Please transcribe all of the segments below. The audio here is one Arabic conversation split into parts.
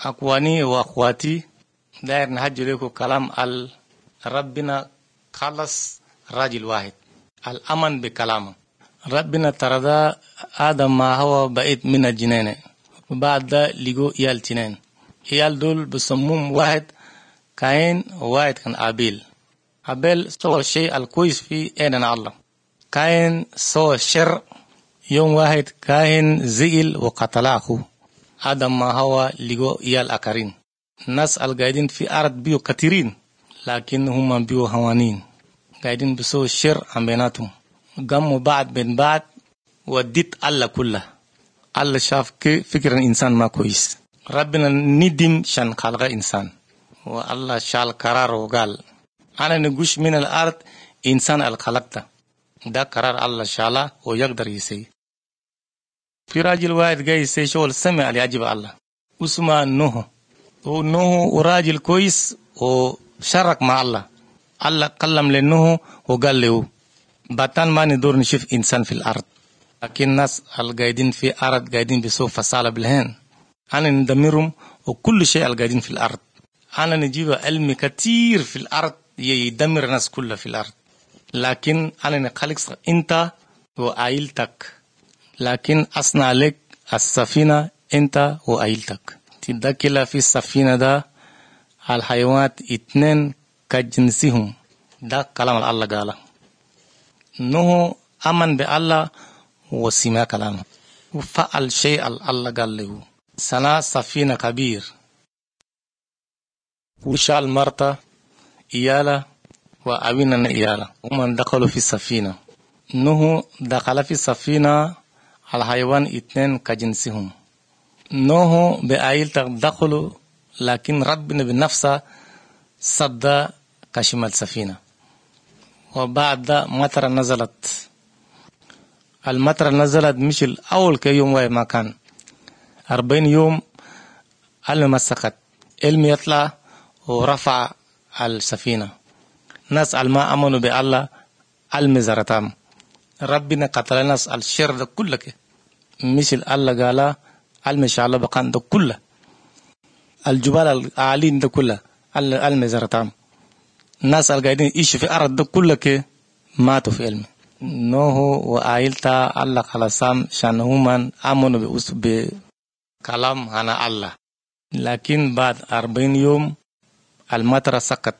أخواني وأخواتي داير نهج لكم كلام ربنا خلص راجل واحد الأمن بكلامه. ربنا ترى آدم ما هو بعيد من الجنين، وبعد ده لقوا إيال تنين. إيال دول بسموم واحد كاين وواحد كان أبيل سوى الشيء الكويس في إيدنا الله. كاين سوى الشر، يوم واحد كاين زئل وقتل أخوه. آدم ما هو لقوا إيال أكرين. الناس القاعدين في أرض بيو كثيرين، لكن هم بيو هوانين قاعدين بسوء الشر عن بيناتهم. قاموا بعد بين بعد وديت الله كله. الله شاف فكر الإنسان ما كويس، ربنا ندم شان خلق إنسان، والله شال قرار وقال أنا نقوش من الأرض إنسان الخلقته. ده قرار الله شاله ويقدر يسي. في راجل واحد جاي يسي شغل سمع ليعجب الله اسمه نوح، ونوح وراجل كويس وشارك مع الله. الله كلم لنوح وقال له بطل ما ندور نشوف إنسان في الأرض، لكن الناس القاعدين في أرض قاعدين بسوء فصالة بالهين. أنا ندمرهم وكل شيء القاعدين في الأرض. أنا نجيب علم كتير في الأرض يدمر الناس كلها في الأرض، لكن أنا نخلق أنت وعائلتك، لكن أصنع لك السفينة أنت وعائلتك. تدخل في السفينة ده الحيوانات 2 كجنسهم. ده كلام الله قال. نوح أمن بالله وسمع كلامه وفعل شيء الله قال له. صنع سفينة كبير وشال مرته إياله وأبينا إياله، ومن دخلوا في السفينة. نوح دخل في السفينة الحيوان 2 كجنسهم. نوح بعائلته دخلوا، لكن ربنا بنفسه صد كشمال السفينة. وبعد مطر نزلت. المطر نزلت مش الأول كيوم واحد ما كان 40 يوم. الماء سقط، الماء يطلع ورفع السفينة. ناس الماء أمنوا بالله الماء زرتهم. ربنا قتل الناس الشر ده كله مش الله قال الماء شاء الله بقان ده كله. الجبال العالين ده كله الماء زرتهم. الناس القاعدين يعيشوا في أرض ده كله ماتوا في الماء. نوح وعائلته الله خلصهم شان هم آمنوا بكلام عن الله. لكن بعد 40 يوم المطر سقط.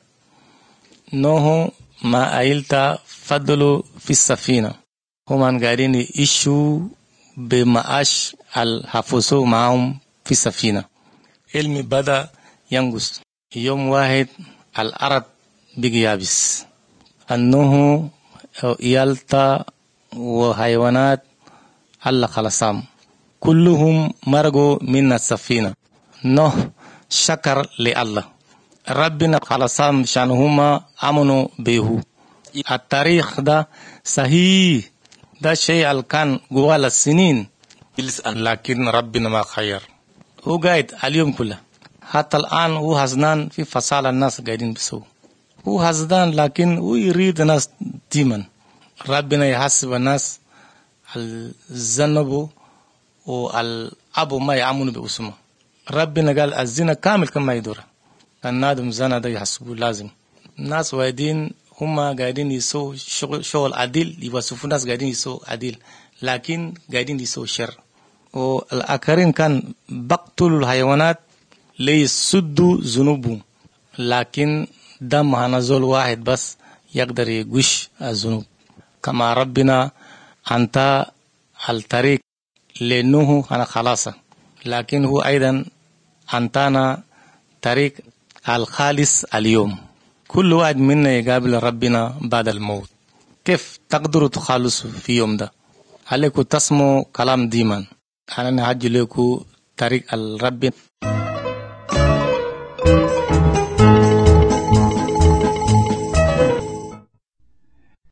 نوح مع عائلته فضلوا في السفينة. هم قاعدين يعيشوا بمعاش الحفظوا معهم في السفينة. علم بدأ ينقص. يوم واحد الأرض بقي يابس. النوح عائلته وحيوانات الله خلصهم كلهم مرقوا من السفينة. نوح شكر لله، ربنا خلصهم شان هما آمنوا به. التاريخ ده صحيح، ده شيء كان جوال السنين، لكن ربنا ما خير. هو قاعد اليوم كله حتى الآن هو حزنان في فصال الناس قاعدين بسوء. هو حزنان لكن هو يريد الناس ديما. ربنا يحسب الناس الذنب والأبو ما يعملوا بأسمه. ربنا قال الزنا كامل كما يدور. النادم زنا ده يحسبه لازم. الناس وايدين هم قاعدين يسووا شغل عديل، يوصفوا الناس قاعدين يسووا عديل، لكن قاعدين يسووا شر. والآخرين كان بقتلوا الحيوانات ليسدوا ذنوبهم، لكن دم هنزول واحد بس يقدر يغش الذنوب. كما ربنا أنت الطريق لنوح أنا خلاصة، لكن هو أيضا أنتنا طريق الخالص اليوم. كل واحد منا يقابل ربنا بعد الموت. كيف تقدروا تخلصوا في يوم ده؟ عليكم تسمعوا كلام ديما. أنا نهج لكم طريق الرب.